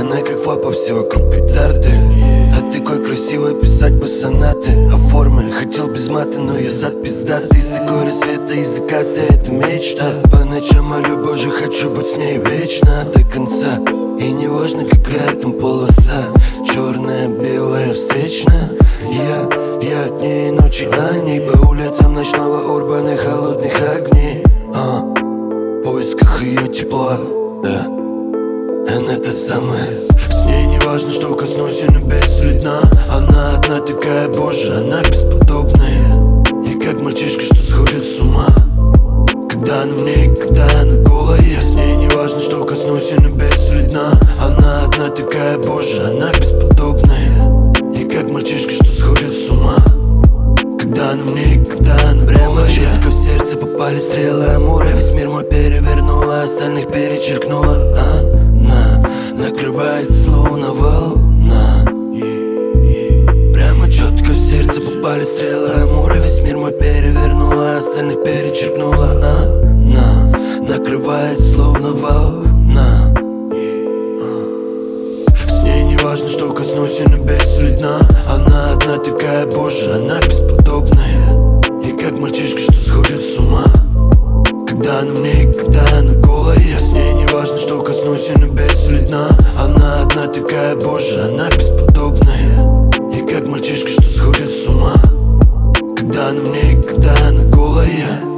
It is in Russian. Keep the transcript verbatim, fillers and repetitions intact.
Она как фапа, все вокруг петарды. А такой красивой, писать бы сонаты. А формы хотел без мата, но я зад пиздатый. С такой рассвета и заката, это мечта. По ночам молю, боже, хочу быть с ней вечно до конца. И не важно, какая там полоса, черная, белая, встречная. Я, я от ней ночи, а ней по улицам ночного урбана холодных огней. а, В поисках ее тепла, да, она та самая. С ней не важно, что коснусь ее небес или дна. Она одна такая, боже, она бесподобная. И как мальчишка, что сходит с ума, когда она в ней, когда она голая. С ней не важно, что коснусь ее небес или дна. Она одна такая, боже, она бесподобная. И как мальчишка, что сходит с ума, когда она в ней, когда она прямо четко в сердце попали стрелы Амура. Весь мир мой перевернула, остальных перечеркнула. Она накрывает словно волна. Прямо четко в сердце попали стрелы Амура. Весь мир мой перевернула, остальных перечеркнула. Она накрывает словно волна. С ней не важно, что коснусь ее небес или дна. Она одна такая, боже, она бесподобная. И как мальчишка, что сходит с ума, когда она в ней, когда она голая. С ней не важно, что коснусь ее небес или дна. Она одна такая, боже, она бесподобная. И как мальчишка, что сходит с ума, когда она в ней, когда она голая.